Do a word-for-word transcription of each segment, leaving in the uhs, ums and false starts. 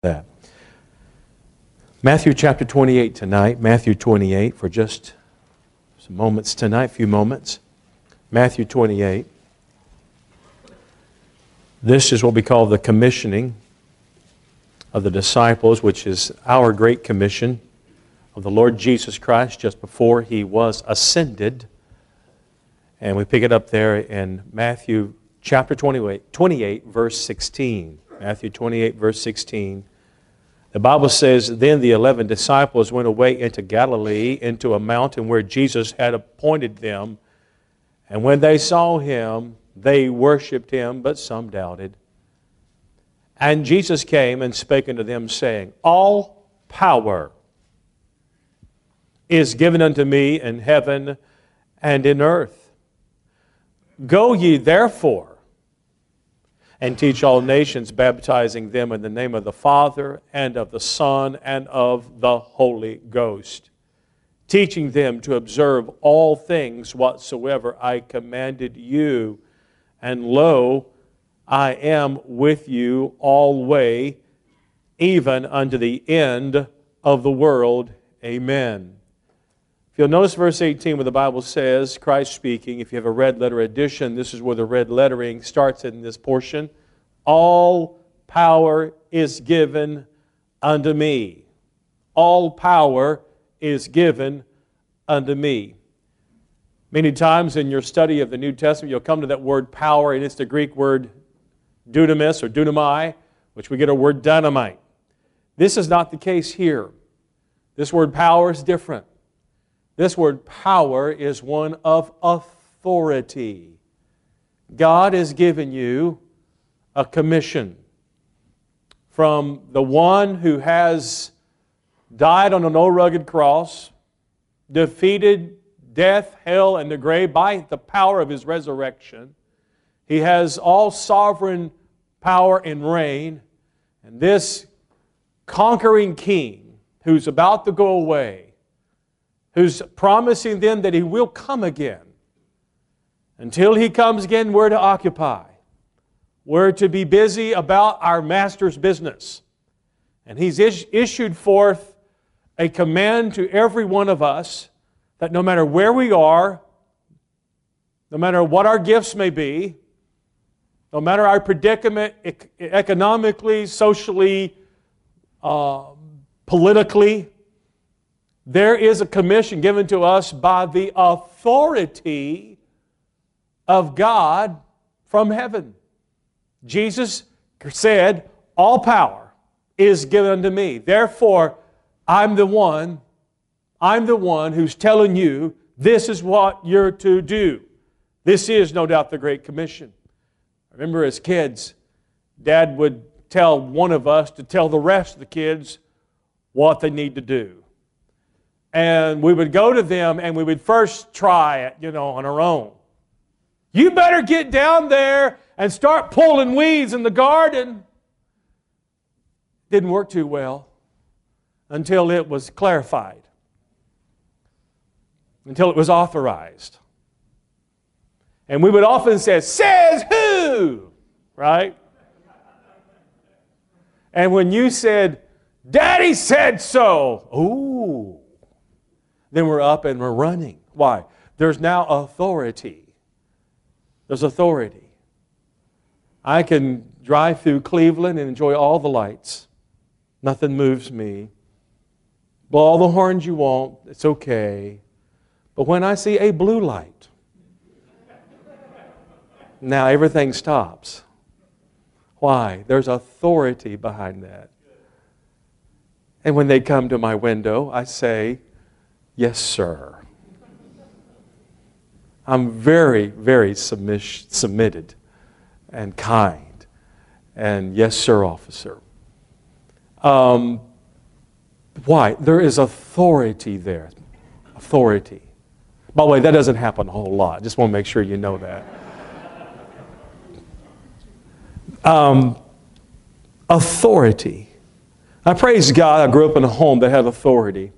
that. Matthew chapter twenty-eight tonight. Matthew twenty-eight for just some moments tonight, a few moments. Matthew twenty-eight. This is what we call the commissioning of the disciples, which is our great commission of the Lord Jesus Christ just before He was ascended. And we pick it up there in Matthew chapter twenty-eight, twenty-eight verse sixteen. Matthew twenty-eight, verse sixteen. The Bible says, Then the eleven disciples went away into Galilee, into a mountain where Jesus had appointed them. And when they saw Him, they worshipped Him, but some doubted. And Jesus came and spake unto them, saying, All power is given unto me in heaven and in earth. Go ye therefore, and teach all nations, baptizing them in the name of the Father, and of the Son, and of the Holy Ghost, teaching them to observe all things whatsoever I commanded you. And lo, I am with you alway, even unto the end of the world. Amen. If you'll notice verse eighteen where the Bible says, Christ speaking, if you have a red letter edition, this is where the red lettering starts in this portion. All power is given unto me. All power is given unto me. Many times in your study of the New Testament, you'll come to that word power, and it's the Greek word dunamis or dunamai, which we get our word dynamite. This is not the case here. This word power is different. This word power is one of authority. God has given you a commission from the one who has died on an old rugged cross, defeated death, hell, and the grave by the power of His resurrection. He has all sovereign power and reign. And this conquering King who's about to go away, who's promising them that He will come again. Until He comes again, we're to occupy. We're to be busy about our Master's business. And He's is- issued forth a command to every one of us that no matter where we are, no matter what our gifts may be, no matter our predicament ec- economically, socially, uh, politically, there is a commission given to us by the authority of God from heaven. Jesus said, all power is given unto me. Therefore, I'm the one, I'm the one who's telling you this is what you're to do. This is no doubt the Great Commission. I remember as kids, Dad would tell one of us to tell the rest of the kids what they need to do. And we would go to them and we would first try it, you know, on our own. You better get down there and start pulling weeds in the garden. Didn't work too well until it was clarified, until it was authorized. And we would often say, says who? Right? And when you said, Daddy said so, ooh. Then we're up and we're running. Why? There's now authority. There's authority. I can drive through Cleveland and enjoy all the lights. Nothing moves me. Blow all the horns you want. It's okay. But when I see a blue light, now everything stops. Why? There's authority behind that. And when they come to my window, I say, yes, sir. I'm very, very submiss- submitted and kind. And yes, sir, officer. Um, why? There is authority there. Authority. By the way, that doesn't happen a whole lot. Just want to make sure you know that. Um, authority. I praise God I grew up in a home that had authority.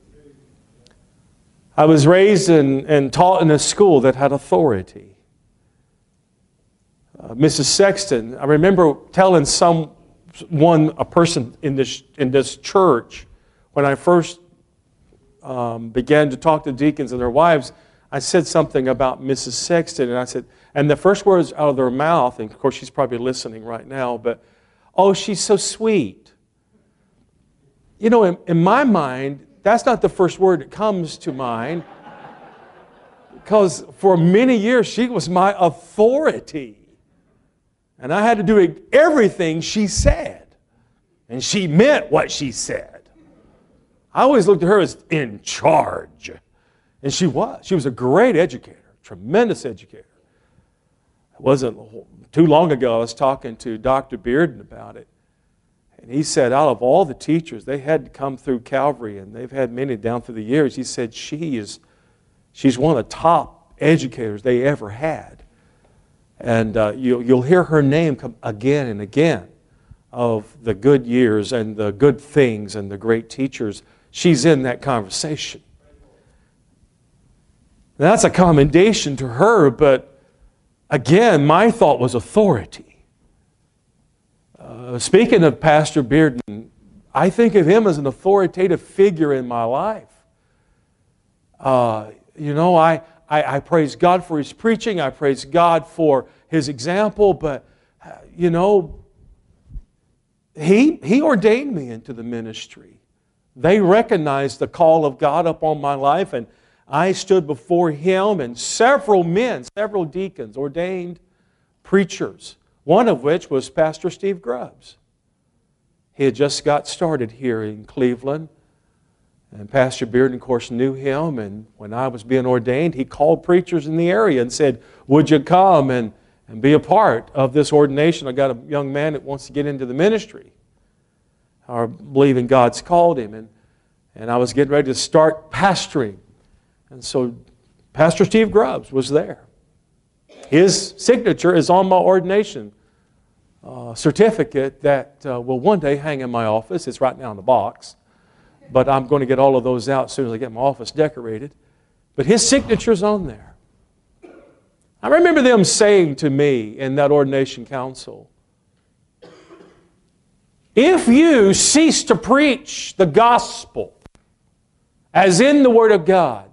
I was raised and, and taught in a school that had authority. Uh, Missus Sexton, I remember telling some one a person in this in this church, when I first um, began to talk to deacons and their wives, I said something about Missus Sexton, and I said, and the first words out of their mouth, and of course she's probably listening right now, but, oh, she's so sweet. You know, in, in my mind, that's not the first word that comes to mind, because for many years she was my authority. And I had to do everything she said. And she meant what she said. I always looked at her as in charge. And she was. She was a great educator, tremendous educator. It wasn't too long ago I was talking to Doctor Bearden about it. And he said out of all the teachers, they had to come through Calvary, and they've had many down through the years. He said she is, she's one of the top educators they ever had. And uh, you'll, you'll hear her name come again and again of the good years and the good things and the great teachers. She's in that conversation. Now, that's a commendation to her, but again, my thought was authority. Uh, speaking of Pastor Bearden, I think of him as an authoritative figure in my life. Uh, you know, I, I, I praise God for his preaching. I praise God for his example. But, uh, you know, he, he ordained me into the ministry. They recognized the call of God upon my life, and I stood before him and several men, several deacons, ordained preachers, one of which was Pastor Steve Grubbs. He had just got started here in Cleveland, and Pastor Bearden, of course, knew him, and when I was being ordained, he called preachers in the area and said, would you come and, and be a part of this ordination? I got a young man that wants to get into the ministry, or believing God's called him, and, and I was getting ready to start pastoring. And so Pastor Steve Grubbs was there. His signature is on my ordination uh, certificate that uh, will one day hang in my office. It's right now in the box. But I'm going to get all of those out as soon as I get my office decorated. But his signature's on there. I remember them saying to me in that ordination council, if you cease to preach the gospel as in the Word of God,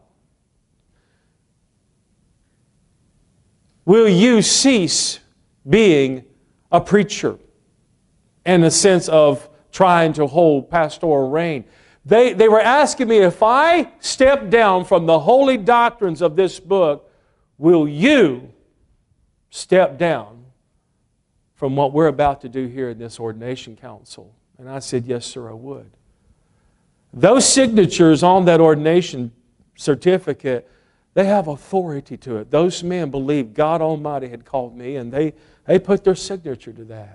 will you cease being a preacher in the sense of trying to hold pastoral reign? They, they were asking me, if I step down from the holy doctrines of this book, will you step down from what we're about to do here in this ordination council? And I said, yes, sir, I would. Those signatures on that ordination certificate, they have authority to it. Those men believed God Almighty had called me, and they, they put their signature to that.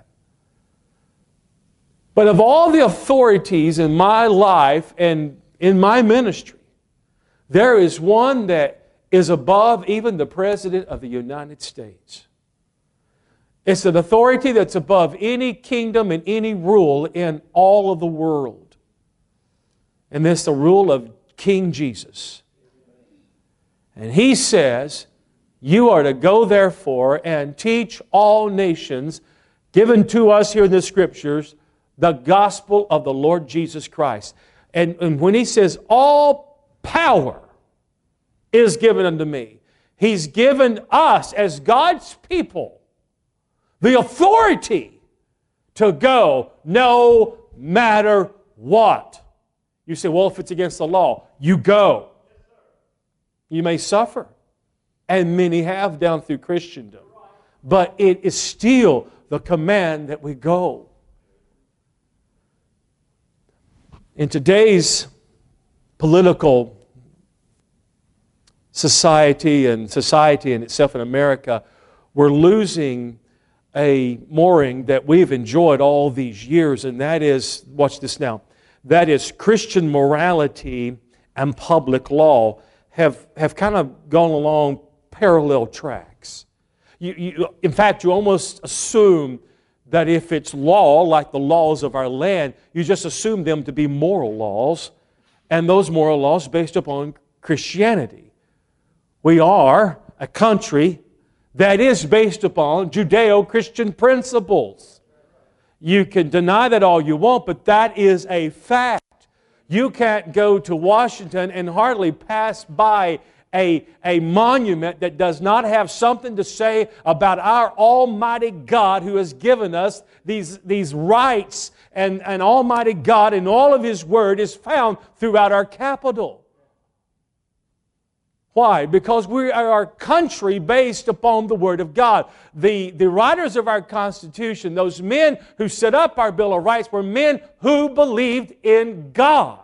But of all the authorities in my life and in my ministry, there is one that is above even the President of the United States. It's an authority that's above any kingdom and any rule in all of the world. And it's the rule of King Jesus. And He says, you are to go therefore and teach all nations, given to us here in the Scriptures, the gospel of the Lord Jesus Christ. And, and when He says, all power is given unto me, He's given us as God's people the authority to go no matter what. You say, well, if it's against the law, you go. You may suffer, and many have down through Christendom. But it is still the command that we go. In today's political society and society in itself in America, we're losing a mooring that we've enjoyed all these years, and that is, watch this now, that is Christian morality and public law have, have kind of gone along parallel tracks. You, you, in fact, you almost assume that if it's law, like the laws of our land, you just assume them to be moral laws, and those moral laws based upon Christianity. We are a country that is based upon Judeo-Christian principles. You can deny that all you want, but that is a fact. You can't go to Washington and hardly pass by a, a monument that does not have something to say about our Almighty God who has given us these, these rights, and, and Almighty God in all of His Word is found throughout our capital. Why? Because we are a country based upon the Word of God. The, the writers of our Constitution, those men who set up our Bill of Rights, were men who believed in God.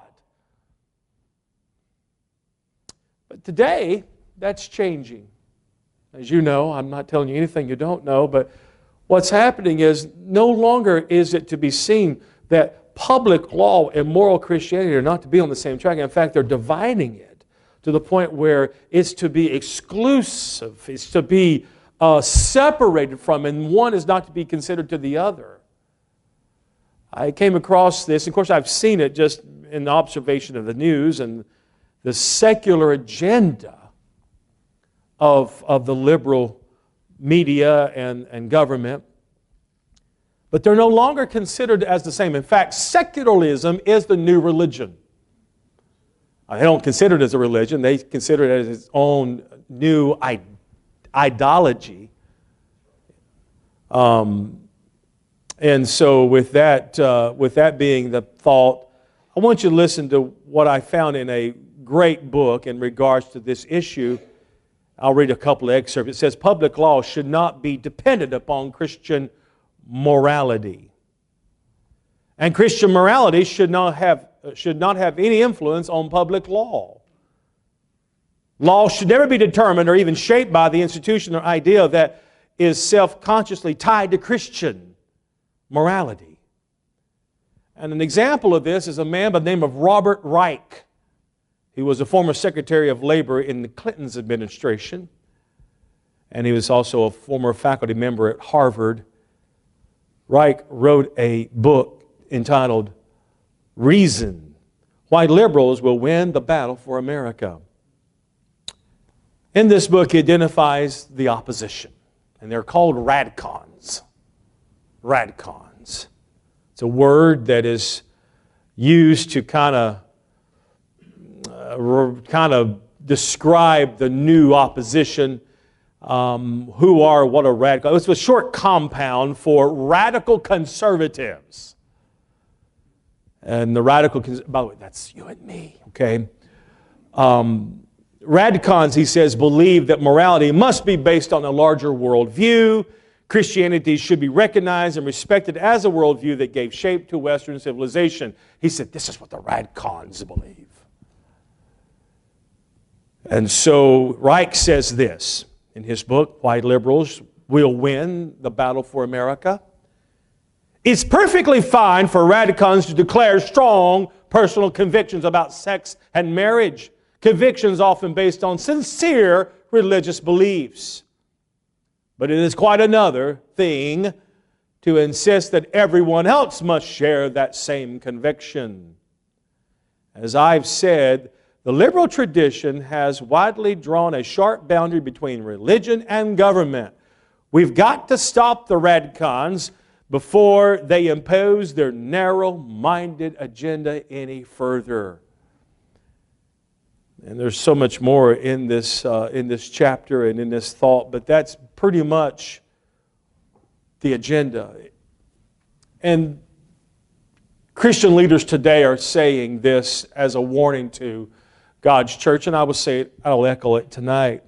But today, that's changing. As you know, I'm not telling you anything you don't know, but what's happening is no longer is it to be seen that public law and moral Christianity are not to be on the same track. In fact, they're dividing it to the point where it's to be exclusive, it's to be uh, separated from, and one is not to be considered to the other. I came across this, of course I've seen it just in observation of the news and the secular agenda of, of the liberal media and, and government. But they're no longer considered as the same. In fact, secularism is the new religion. They don't consider it as a religion. They consider it as its own new ideology. Um, and so with that, uh, with that being the thought, I want you to listen to what I found in a great book in regards to this issue. I'll read a couple of excerpts. It says, public law should not be dependent upon Christian morality. And Christian morality should not have should not have any influence on public law. Law should never be determined or even shaped by the institution or idea that is self-consciously tied to Christian morality. And an example of this is a man by the name of Robert Reich. He was a former Secretary of Labor in the Clinton's administration, and he was also a former faculty member at Harvard. Reich wrote a book entitled Reason: Why Liberals Will Win the Battle for America. In this book, he identifies the opposition, and they're called radcons. Radcons. It's a word that is used to kind of uh, kind of describe the new opposition. Um, who are what a radical? It's a short compound for radical conservatives. And the radical, by the way, that's you and me, okay? Um, radicons, he says, believe that morality must be based on a larger worldview. Christianity should be recognized and respected as a worldview that gave shape to Western civilization. He said, this is what the radicons believe. And so Reich says this in his book, Why Liberals Will Win the Battle for America. It's perfectly fine for radicons to declare strong personal convictions about sex and marriage, convictions often based on sincere religious beliefs. But it is quite another thing to insist that everyone else must share that same conviction. As I've said, the liberal tradition has widely drawn a sharp boundary between religion and government. We've got to stop the radicons before they impose their narrow-minded agenda any further. And there's so much more in this, uh, in this chapter and in this thought, but that's pretty much the agenda. And Christian leaders today are saying this as a warning to God's church, and I will say it, I'll echo it tonight.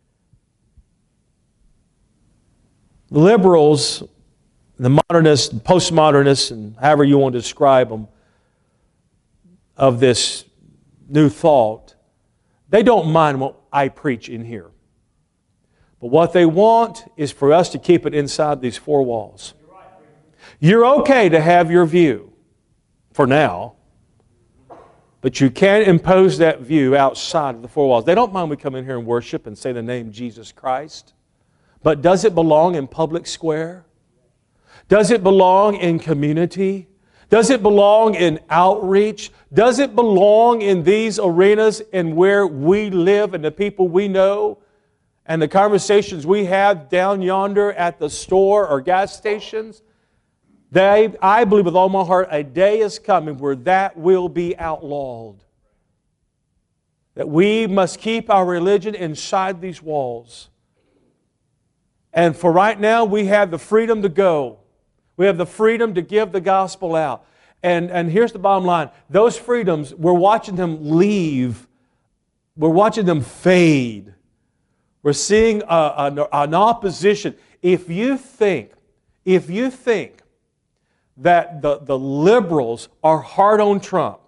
The liberals, the modernists, postmodernists, and however you want to describe them, of this new thought, they don't mind what I preach in here. But what they want is for us to keep it inside these four walls. You're okay to have your view for now, but you can't impose that view outside of the four walls. They don't mind we come in here and worship and say the name Jesus Christ, but does it belong in public square? Does it belong in community? Does it belong in outreach? Does it belong in these arenas and where we live and the people we know and the conversations we have down yonder at the store or gas stations? They, I believe with all my heart, a day is coming where that will be outlawed. That we must keep our religion inside these walls. And for right now, we have the freedom to go. We have the freedom to give the gospel out. And, and here's the bottom line. Those freedoms, we're watching them leave. We're watching them fade. We're seeing a, a, an opposition. If you think, if you think that the, the liberals are hard on Trump,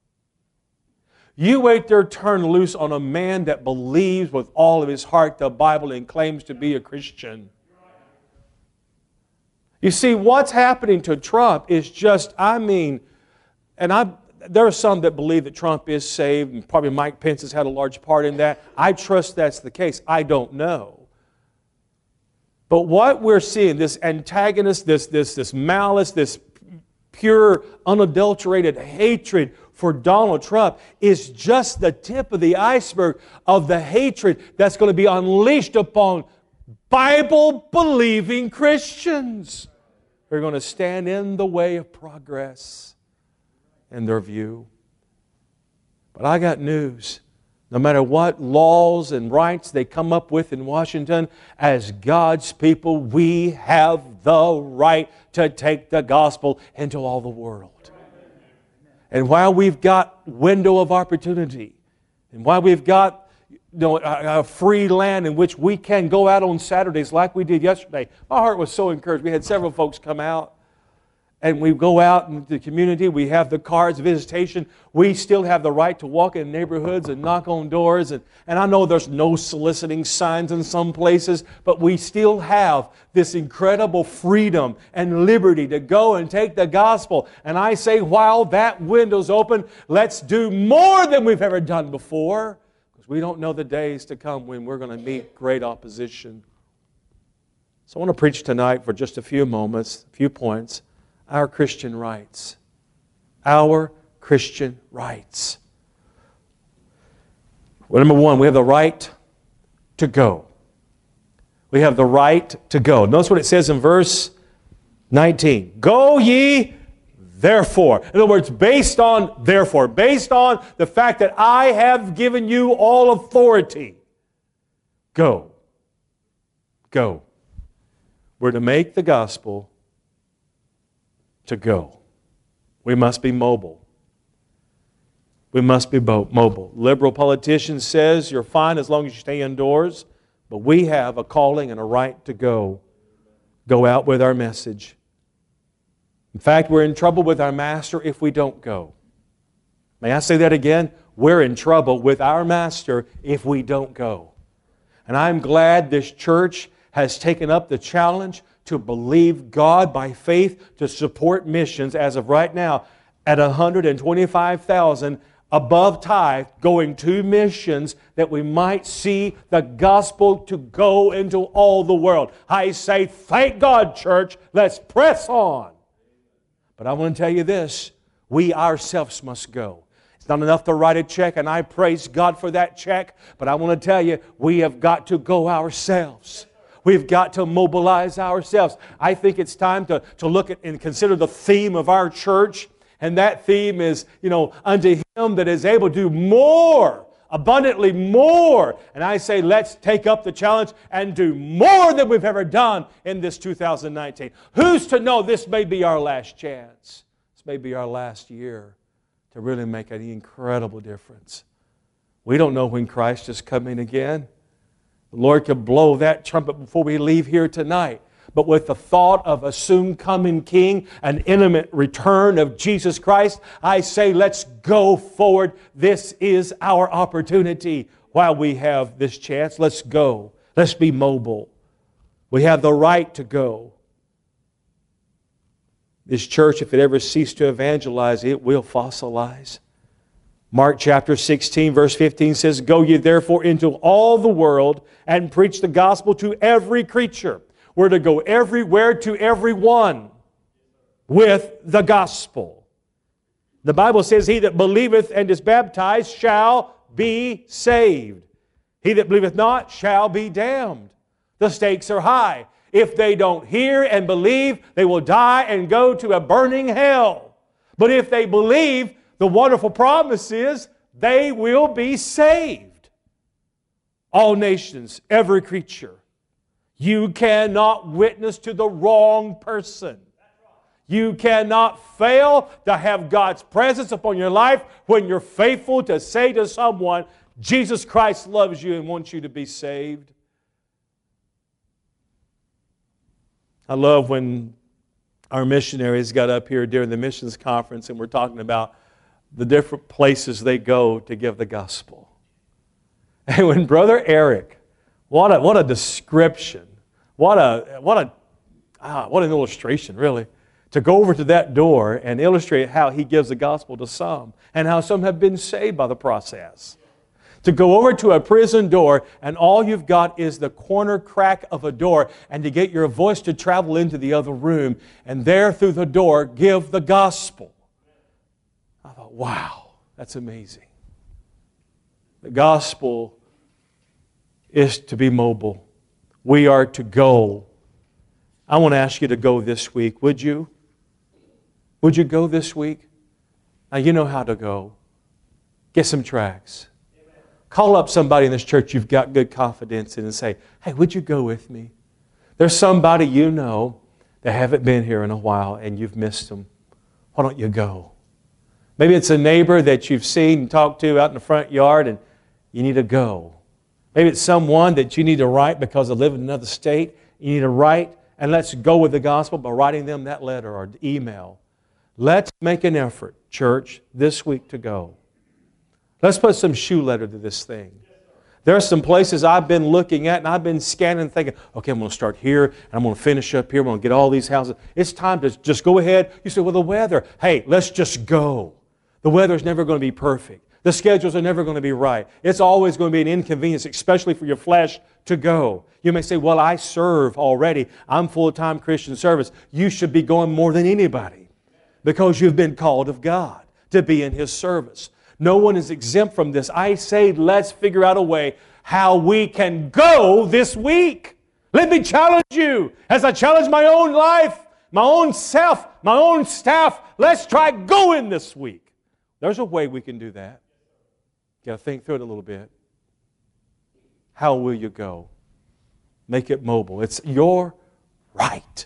you wait their turn loose on a man that believes with all of his heart the Bible and claims to be a Christian. You see, what's happening to Trump is just, I mean, and I, there are some that believe that Trump is saved, and probably Mike Pence has had a large part in that. I trust that's the case. I don't know. But what we're seeing, this antagonist, this, this, this malice, this pure, unadulterated hatred for Donald Trump is just the tip of the iceberg of the hatred that's going to be unleashed upon Bible-believing Christians who are going to stand in the way of progress in their view. But I got news. No matter what laws and rights they come up with in Washington, as God's people, we have the right to take the gospel into all the world. And while we've got window of opportunity, and while we've got you know, a, a free land in which we can go out on Saturdays like we did yesterday, my heart was so encouraged. We had several folks come out. And we go out into the community, we have the cards, visitation. We still have the right to walk in neighborhoods and knock on doors. And, and I know there's no soliciting signs in some places, but we still have this incredible freedom and liberty to go and take the gospel. And I say, while that window's open, let's do more than we've ever done before, because we don't know the days to come when we're going to meet great opposition. So I want to preach tonight for just a few moments, a few points. Our Christian rights. Our Christian rights. Well, number one, we have the right to go. We have the right to go. Notice what it says in verse nineteen. Go ye therefore. In other words, based on therefore. Based on the fact that I have given you all authority. Go. Go. We're to make the gospel to go. We must be mobile. We must be mobile. Liberal politicians says you're fine as long as you stay indoors, but we have a calling and a right to go. Go out with our message. In fact, we're in trouble with our master if we don't go. May I say that again? We're in trouble with our master if we don't go. And I'm glad this church has taken up the challenge to believe God by faith to support missions as of right now at one hundred twenty-five thousand above tithe going to missions that we might see the gospel to go into all the world. I say, thank God, church, let's press on. But I want to tell you this, we ourselves must go. It's not enough to write a check, and I praise God for that check, but I want to tell you, we have got to go ourselves. We've got to mobilize ourselves. I think it's time to, to look at and consider the theme of our church. And that theme is, you know, unto Him that is able to do more, abundantly more. And I say, let's take up the challenge and do more than we've ever done in this two thousand nineteen. Who's to know this may be our last chance? This may be our last year to really make an incredible difference. We don't know when Christ is coming again. The Lord could blow that trumpet before we leave here tonight. But with the thought of a soon coming King, an imminent return of Jesus Christ, I say let's go forward. This is our opportunity while we have this chance. Let's go. Let's be mobile. We have the right to go. This church, if it ever ceased to evangelize, it will fossilize. Mark chapter sixteen, verse fifteen says, Go ye therefore into all the world and preach the gospel to every creature. We're to go everywhere to everyone with the gospel. The Bible says, He that believeth and is baptized shall be saved. He that believeth not shall be damned. The stakes are high. If they don't hear and believe, they will die and go to a burning hell. But if they believe, the wonderful promise is they will be saved. All nations, every creature. You cannot witness to the wrong person. You cannot fail to have God's presence upon your life when you're faithful to say to someone, Jesus Christ loves you and wants you to be saved. I love when our missionaries got up here during the missions conference and we're talking about the different places they go to give the gospel. And when Brother Eric, what a, what a description, what a, what a, ah, what an illustration, really, to go over to that door and illustrate how he gives the gospel to some and how some have been saved by the process. To go over to a prison door and all you've got is the corner crack of a door and to get your voice to travel into the other room and there through the door give the gospel. I thought, wow, that's amazing. The gospel is to be mobile. We are to go. I want to ask you to go this week. Would you? Would you go this week? Now you know how to go. Get some tracts. Call up somebody in this church you've got good confidence in and say, hey, would you go with me? There's somebody you know that haven't been here in a while and you've missed them. Why don't you go? Maybe it's a neighbor that you've seen and talked to out in the front yard and you need to go. Maybe it's someone that you need to write because they live in another state. You need to write, and let's go with the gospel by writing them that letter or email. Let's make an effort, church, this week to go. Let's put some shoe leather to this thing. There are some places I've been looking at and I've been scanning and thinking, okay, I'm going to start here and I'm going to finish up here. I'm going to get all these houses. It's time to just go ahead. You say, well, the weather. Hey, let's just go. The weather's never going to be perfect. The schedules are never going to be right. It's always going to be an inconvenience, especially for your flesh, to go. You may say, well, I serve already. I'm full-time Christian service. You should be going more than anybody because you've been called of God to be in His service. No one is exempt from this. I say let's figure out a way how we can go this week. Let me challenge you as I challenge my own life, my own self, my own staff. Let's try going this week. There's a way we can do that. You got to think through it a little bit. How will you go? Make it mobile. It's your right.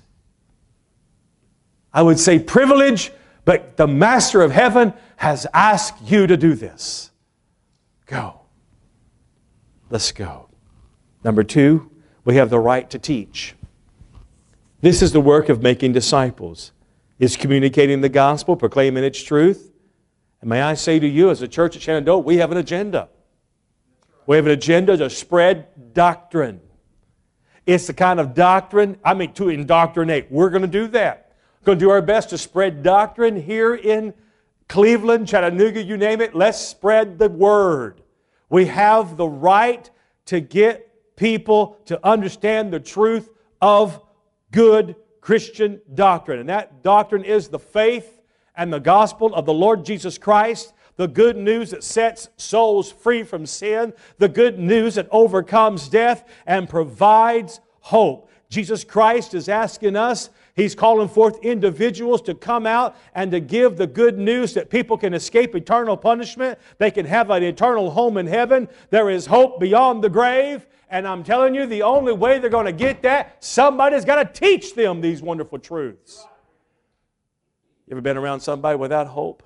I would say privilege, but the Master of Heaven has asked you to do this. Go. Let's go. Number two, we have the right to teach. This is the work of making disciples. Is communicating the gospel, proclaiming its truth. And may I say to you, as a church at Shenandoah, we have an agenda. We have an agenda to spread doctrine. It's the kind of doctrine, I mean, to indoctrinate. We're going to do that. We're going to do our best to spread doctrine here in Cleveland, Chattanooga, you name it. Let's spread the word. We have the right to get people to understand the truth of good Christian doctrine. And that doctrine is the faith and the gospel of the Lord Jesus Christ, the good news that sets souls free from sin, the good news that overcomes death and provides hope. Jesus Christ is asking us, He's calling forth individuals to come out and to give the good news that people can escape eternal punishment. They can have an eternal home in heaven. There is hope beyond the grave. And I'm telling you, the only way they're going to get that, somebody's got to teach them these wonderful truths. You ever been around somebody without hope?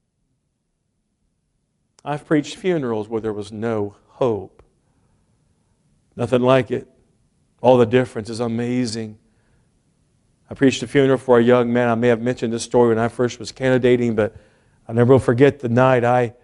I've preached funerals where there was no hope. Nothing like it. All the difference is amazing. I preached a funeral for a young man. I may have mentioned this story when I first was candidating, but I'll never forget the night I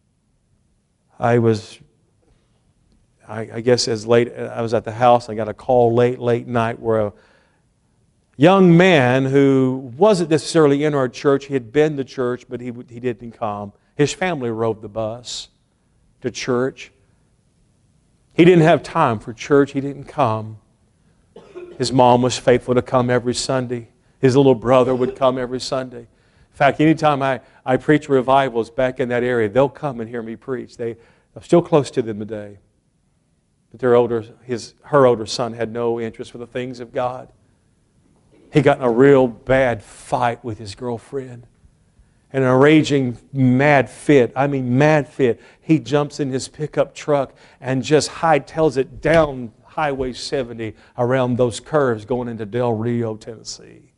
I was, I, I guess as late, I was at the house. I got a call late, late night where a young man who wasn't necessarily in our church, he had been to church, but he, he didn't come. His family rode the bus to church. He didn't have time for church. He didn't come. His mom was faithful to come every Sunday. His little brother would come every Sunday. In fact, anytime I, I preach revivals back in that area, they'll come and hear me preach. They, I'm still close to them today. But their older, his, her older son had no interest for the things of God. He got in a real bad fight with his girlfriend. And in a raging mad fit, I mean mad fit, he jumps in his pickup truck and just hightails it down Highway seventy around those curves going into Del Rio, Tennessee.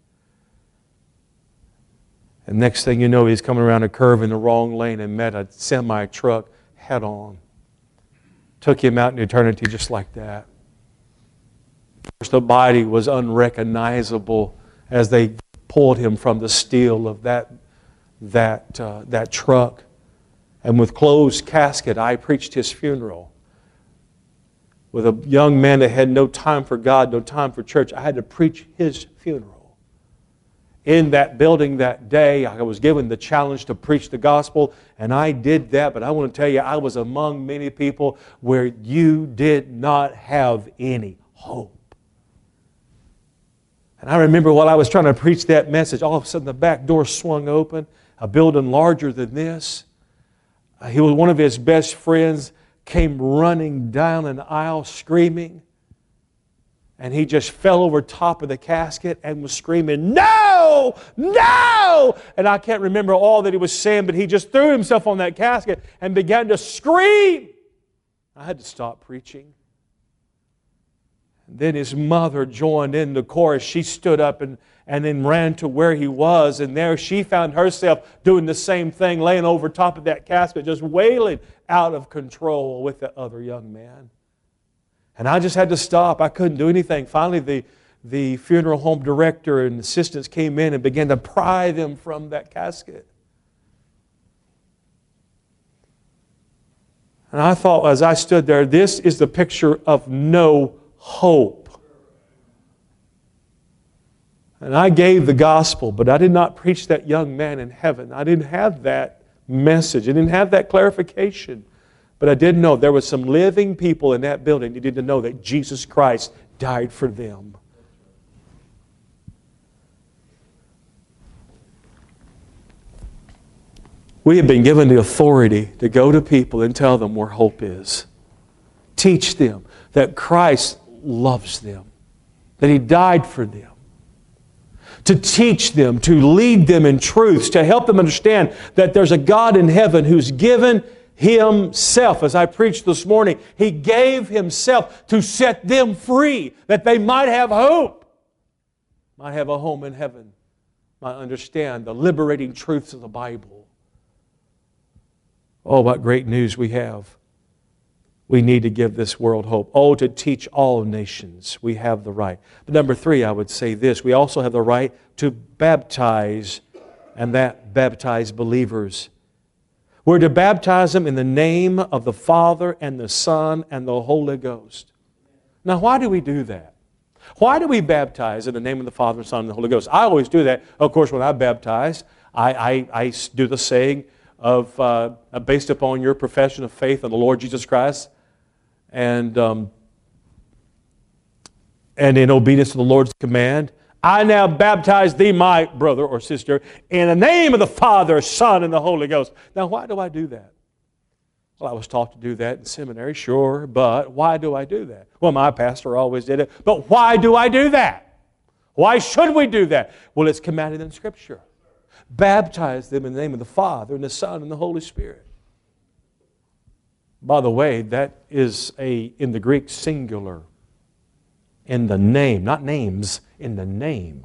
And next thing you know, he's coming around a curve in the wrong lane and met a semi-truck head on. Took him out in eternity just like that. The body was unrecognizable as they pulled him from the steel of that, that, uh, that truck. And with closed casket, I preached his funeral. With a young man that had no time for God, no time for church, I had to preach his funeral. In that building that day, I was given the challenge to preach the gospel, and I did that. But I want to tell you, I was among many people where you did not have any hope. And I remember while I was trying to preach that message, all of a sudden the back door swung open, a building larger than this. He was one of his best friends, came running down an aisle screaming. And he just fell over top of the casket and was screaming, "No! No!" And I can't remember all that he was saying, but he just threw himself on that casket and began to scream. I had to stop preaching. And then his mother joined in the chorus. She stood up and, and then ran to where he was. And there she found herself doing the same thing, laying over top of that casket, just wailing out of control with the other young man. And I just had to stop. I couldn't do anything. Finally, the, the funeral home director and assistants came in and began to pry them from that casket. And I thought as I stood there, this is the picture of no hope. And I gave the gospel, but I did not preach that young man in heaven. I didn't have that message. I didn't have that clarification. But I did know there were some living people in that building who didn't know that Jesus Christ died for them. We have been given the authority to go to people and tell them where hope is. Teach them that Christ loves them, that He died for them. To teach them, to lead them in truths, to help them understand that there's a God in heaven who's given Himself. As I preached this morning, He gave Himself to set them free, that they might have hope, might have a home in heaven, might understand the liberating truths of the Bible. Oh, what great news we have. We need to give this world hope. Oh, to teach all nations. We have the right. But number three, I would say this. We also have the right to baptize, and that baptize believers. We're to baptize them in the name of the Father and the Son and the Holy Ghost. Now, why do we do that? Why do we baptize in the name of the Father, Son, and the Holy Ghost? I always do that. Of course, when I baptize, I, I, I do the saying of uh, based upon your profession of faith in the Lord Jesus Christ, and um, and in obedience to the Lord's command, I now baptize thee, my brother or sister, in the name of the Father, Son, and the Holy Ghost. Now, why do I do that? Well, I was taught to do that in seminary, sure, but why do I do that? Well, my pastor always did it, but why do I do that? Why should we do that? Well, it's commanded in Scripture. Baptize them in the name of the Father, and the Son, and the Holy Spirit. By the way, that is a in the Greek singular. In the name, not names, in the name.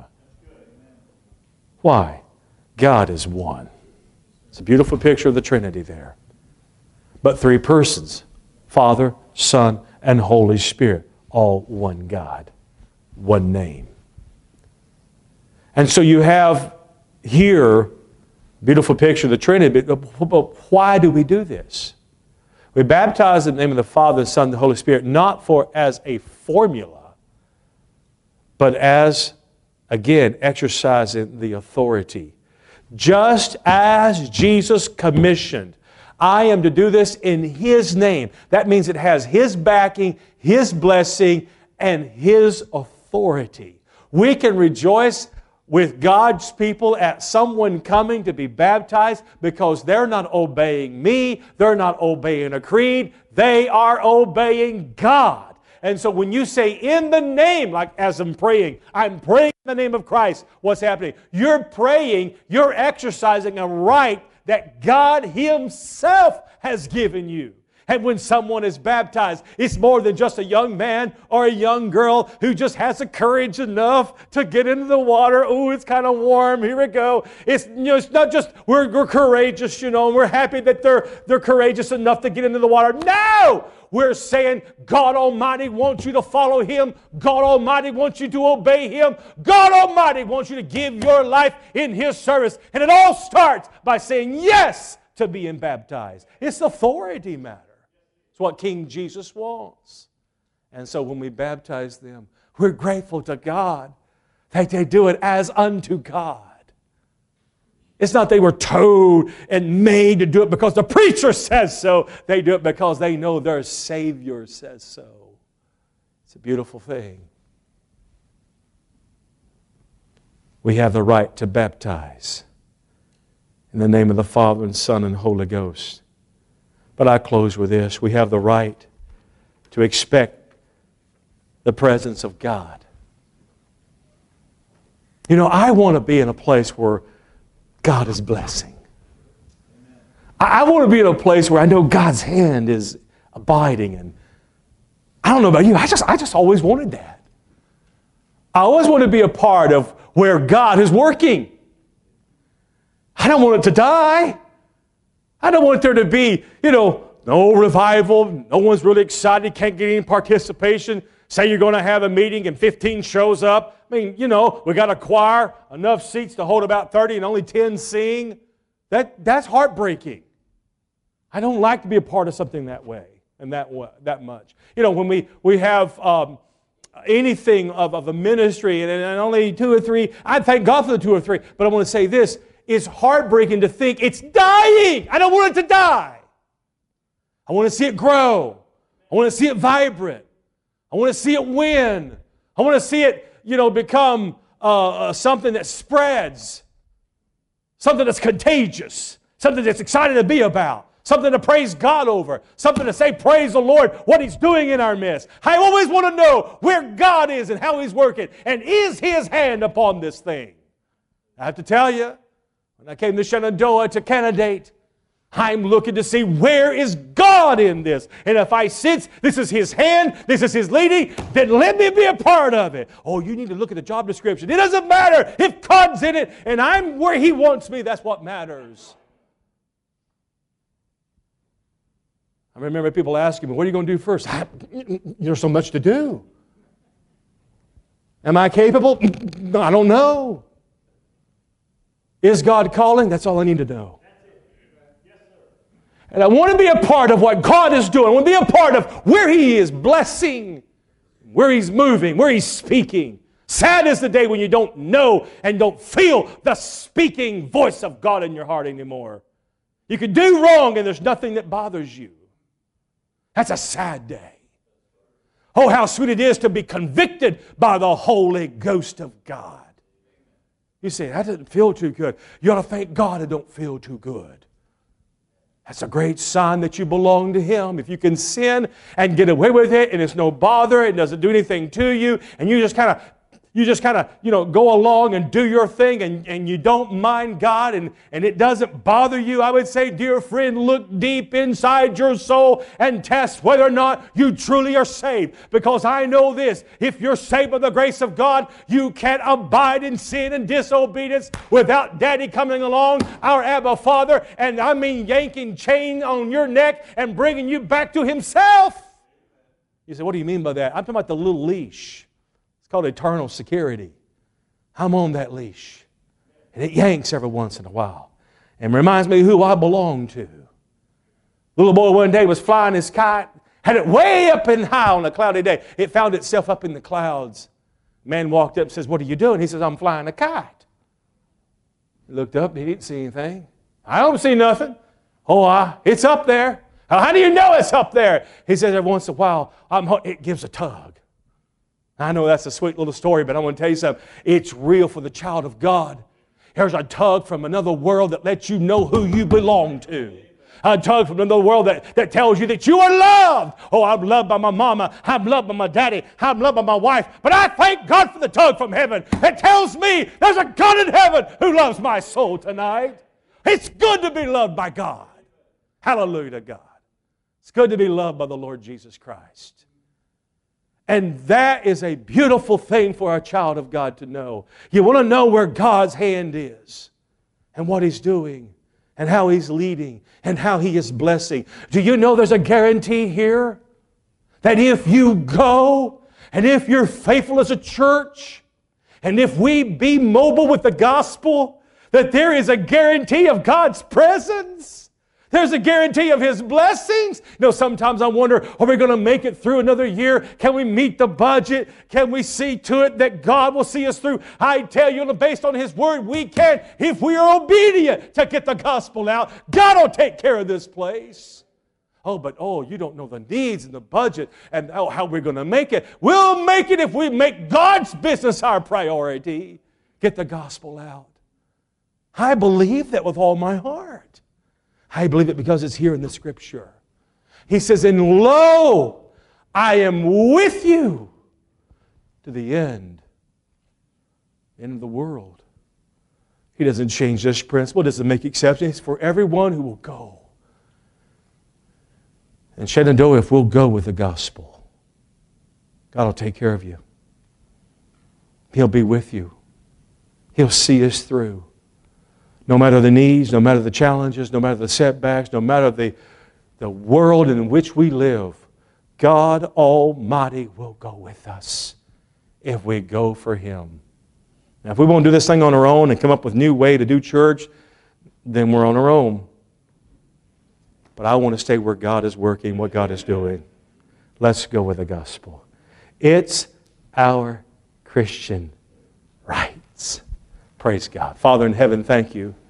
Why? God is one. It's a beautiful picture of the Trinity there. But three persons, Father, Son, and Holy Spirit, all one God, one name. And so you have here, beautiful picture of the Trinity, but why do we do this? We baptize in the name of the Father, the Son, and the Holy Spirit, not for as a formula, but as, again, exercising the authority. Just as Jesus commissioned, I am to do this in His name. That means it has His backing, His blessing, and His authority. We can rejoice with God's people at someone coming to be baptized because they're not obeying me, they're not obeying a creed, they are obeying God. And so when you say in the name, like as I'm praying, I'm praying in the name of Christ, what's happening? You're praying, you're exercising a right that God Himself has given you. And when someone is baptized, it's more than just a young man or a young girl who just has the courage enough to get into the water. Oh, it's kind of warm. Here we go. It's, you know, it's not just we're, we're courageous, you know, and we're happy that they're, they're courageous enough to get into the water. No! We're saying God Almighty wants you to follow Him. God Almighty wants you to obey Him. God Almighty wants you to give your life in His service. And it all starts by saying yes to being baptized. It's an authority matter. It's what King Jesus wants. And so when we baptize them, we're grateful to God that they do it as unto God. It's not they were told and made to do it because the preacher says so. They do it because they know their Savior says so. It's a beautiful thing. We have the right to baptize in the name of the Father and Son and Holy Ghost. But I close with this. We have the right to expect the presence of God. You know, I want to be in a place where God is blessing. I want to be in a place where I know God's hand is abiding. And I don't know about you, I just, I just always wanted that. I always want to be a part of where God is working. I don't want it to die. I don't want there to be, you know, no revival, no one's really excited, can't get any participation. Say you're going to have a meeting and fifteen shows up. I mean, you know, we got a choir, enough seats to hold about thirty and only ten sing. That, that's heartbreaking. I don't like to be a part of something that way and that that much. You know, when we, we have um, anything of, of a ministry and, and only two or three, I thank God for the two or three, but I want to say this. It's heartbreaking to think it's dying. I don't want it to die. I want to see it grow. I want to see it vibrant. I want to see it win. I want to see it, you know, become uh, something that spreads, something that's contagious, something that's exciting to be about, something to praise God over, something to say, praise the Lord, what He's doing in our midst. I always want to know where God is and how He's working, and is His hand upon this thing. I have to tell you, when I came to Shenandoah to candidate, I'm looking to see where is God in this. And if I sense this is His hand, this is His leading, then let me be a part of it. Oh, you need to look at the job description. It doesn't matter if God's in it and I'm where He wants me. That's what matters. I remember people asking me, what are you going to do first? I, there's so much to do. Am I capable? I don't know. Is God calling? That's all I need to know. And I want to be a part of what God is doing. I want to be a part of where He is blessing, where He's moving, where He's speaking. Sad is the day when you don't know and don't feel the speaking voice of God in your heart anymore. You can do wrong and there's nothing that bothers you. That's a sad day. Oh, how sweet it is to be convicted by the Holy Ghost of God. You say, that doesn't feel too good. You ought to thank God it don't feel too good. That's a great sign that you belong to Him. If you can sin and get away with it and it's no bother, it doesn't do anything to you, and you just kind of You just kind of, you know, go along and do your thing and, and you don't mind God and, and it doesn't bother you. I would say, dear friend, look deep inside your soul and test whether or not you truly are saved. Because I know this, if you're saved by the grace of God, you can't abide in sin and disobedience without Daddy coming along, our Abba Father, and I mean yanking chain on your neck and bringing you back to Himself. You say, what do you mean by that? I'm talking about the little leash. It's called eternal security. I'm on that leash. And it yanks every once in a while. And reminds me who I belong to. Little boy one day was flying his kite. Had it way up and high on a cloudy day. It found itself up in the clouds. Man walked up and says, what are you doing? He says, I'm flying a kite. He looked up. He didn't see anything. I don't see nothing. Oh, I, it's up there. How do you know it's up there? He says every once in a while, I'm, it gives a tug. I know that's a sweet little story, but I want to tell you something. It's real for the child of God. There's a tug from another world that lets you know who you belong to. A tug from another world that, that tells you that you are loved. Oh, I'm loved by my mama. I'm loved by my daddy. I'm loved by my wife. But I thank God for the tug from heaven that tells me there's a God in heaven who loves my soul tonight. It's good to be loved by God. Hallelujah to God. It's good to be loved by the Lord Jesus Christ. And that is a beautiful thing for a child of God to know. You want to know where God's hand is and what He's doing and how He's leading and how He is blessing. Do you know there's a guarantee here that if you go and if you're faithful as a church and if we be mobile with the gospel, that there is a guarantee of God's presence? There's a guarantee of His blessings. You know, sometimes I wonder, are we going to make it through another year? Can we meet the budget? Can we see to it that God will see us through? I tell you, based on His Word, we can, if we are obedient to get the gospel out. God will take care of this place. Oh, but oh, you don't know the needs and the budget and oh, how we're going to make it. We'll make it if we make God's business our priority. Get the gospel out. I believe that with all my heart. I believe it because it's here in the Scripture. He says, and lo, I am with you to the end, end of the world. He doesn't change this principle, doesn't make exceptions. It's for everyone who will go. And Shenandoah, if we'll go with the gospel, God will take care of you. He'll be with you. He'll see us through. No matter the needs, no matter the challenges, no matter the setbacks, no matter the, the world in which we live, God Almighty will go with us if we go for Him. Now, if we won't do this thing on our own and come up with a new way to do church, then we're on our own. But I want to stay where God is working, what God is doing. Let's go with the gospel. It's our Christian rights. Praise God. Father in heaven, thank you